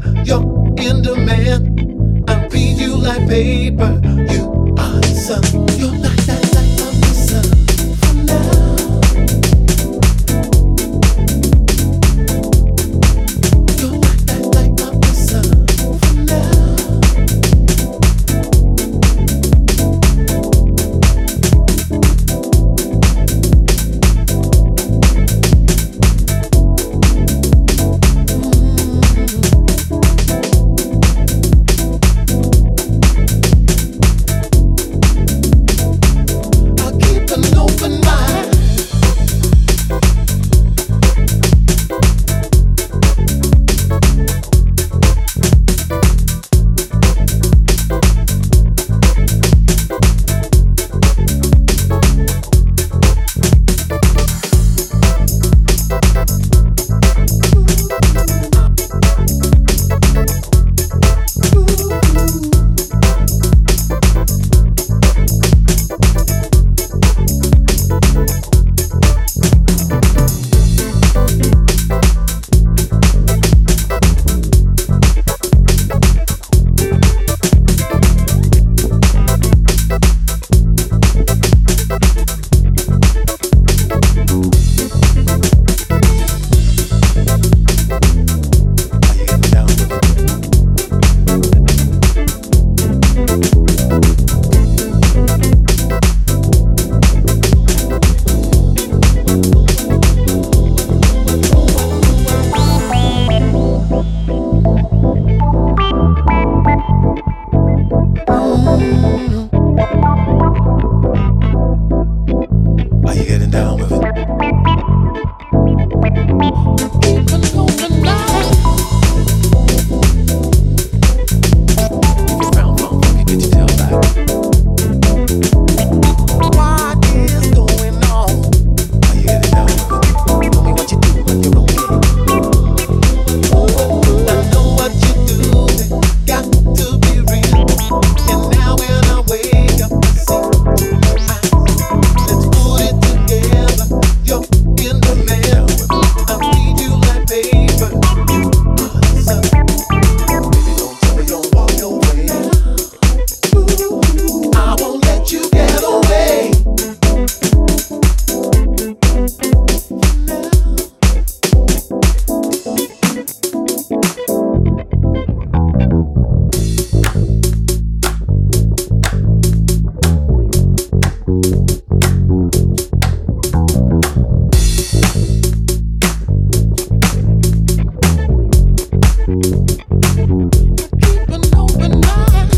You're in demand. I read you like paper. You are the sun. You're like the sun. From now, you're like the sun. From now. Are you getting down with it? Keep an open mind. If you found funk, you get your tail back. What is going on? Are you getting down with it? Tell me what you do when you're okay. I know what you do. Got to be real. And now when I wake up, I see. Let's put it together. You're in the man. I read you like paper. You are the sun. Baby, don't tell me don't walk away. I won't let you get away. Keep an open mind.